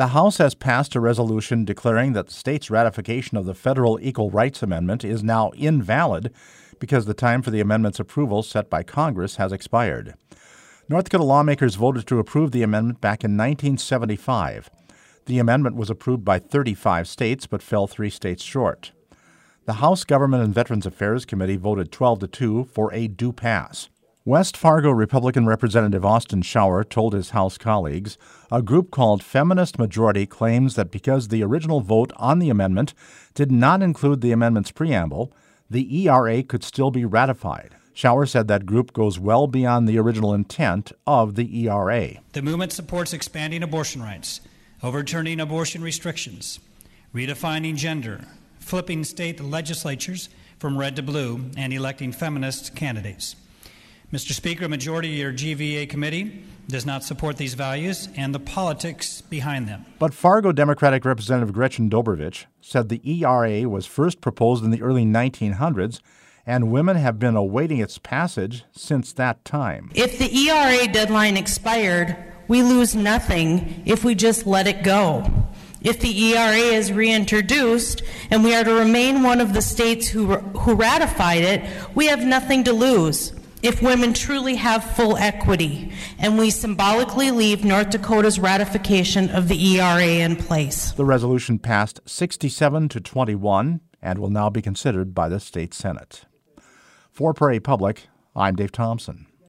The House has passed a resolution declaring that the state's ratification of the Federal Equal Rights Amendment is now invalid because the time for the amendment's approval set by Congress has expired. North Dakota lawmakers voted to approve the amendment back in 1975. The amendment was approved by 35 states but fell 3 states short. The House Government and Veterans Affairs Committee voted 12-2 for a do pass. West Fargo Republican Representative Austin Schauer told his House colleagues a group called Feminist Majority claims that because the original vote on the amendment did not include the amendment's preamble, the ERA could still be ratified. Schauer said that group goes well beyond the original intent of the ERA. The movement supports expanding abortion rights, overturning abortion restrictions, redefining gender, flipping state legislatures from red to blue, and electing feminist candidates. Mr. Speaker, a majority of your GVA committee does not support these values and the politics behind them. But Fargo Democratic Representative Gretchen Dobrovich said the ERA was first proposed in the early 1900s, and women have been awaiting its passage since that time. If the ERA deadline expired, we lose nothing if we just let it go. If the ERA is reintroduced and we are to remain one of the states who ratified it, we have nothing to lose. If women truly have full equity, and we symbolically leave North Dakota's ratification of the ERA in place. The resolution passed 67-21 and will now be considered by the state Senate. For Prairie Public, I'm Dave Thompson.